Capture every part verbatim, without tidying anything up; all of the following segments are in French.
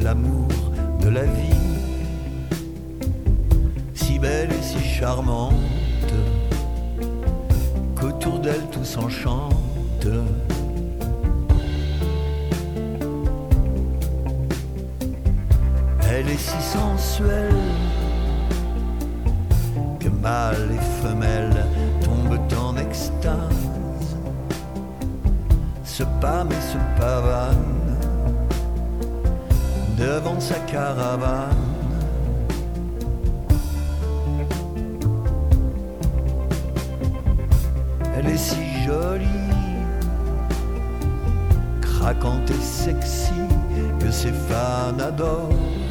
l'amour de la vie, si belle et si charmante, qu'autour d'elle tout s'enchante. Elle est si sensuelle que mâle et femelle tombent en extase, se pâment et se pavanent devant sa caravane. Elle est si jolie, craquante et sexy, que ses fans adorent,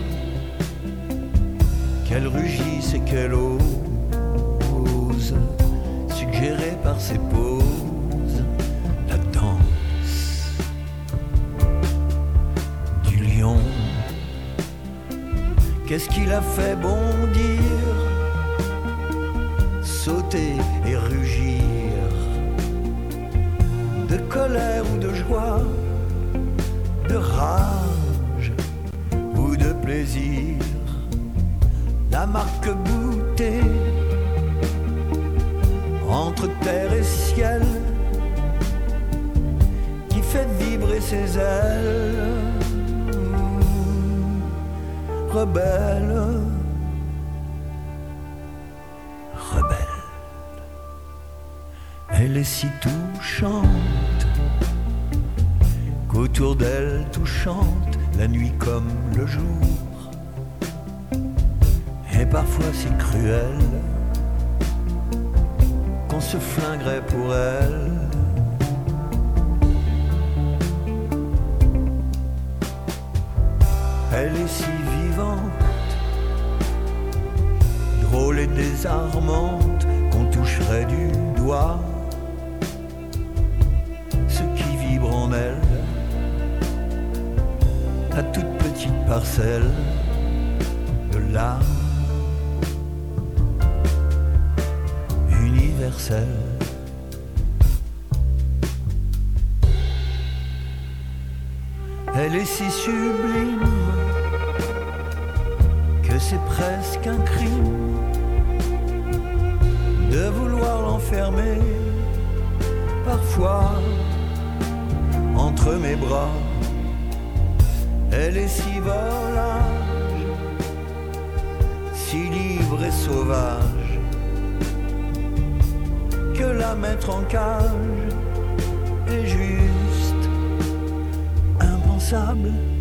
qu'elle rugisse et qu'elle ose, suggérée par ses poses, la danse du lion. Qu'est-ce qui l'a fait bondir, sauter et rugir, de colère ou de joie, de rage ou de plaisir? La marque boutée entre terre et ciel, qui fait vibrer ses ailes, rebelle, rebelle. Elle est si touchante qu'autour d'elle tout chante, la nuit comme le jour, et parfois si cruel qu'on se flinguerait pour elle. Elle est si vivante, drôle et désarmante, qu'on toucherait du doigt ce qui vibre en elle, à toute petite parcelle de l'âme universelle. Elle est si sublime que c'est presque un crime de vouloir l'enfermer parfois entre mes bras. Elle est si volage, si libre et sauvage, que la mettre en cage est juste impensable.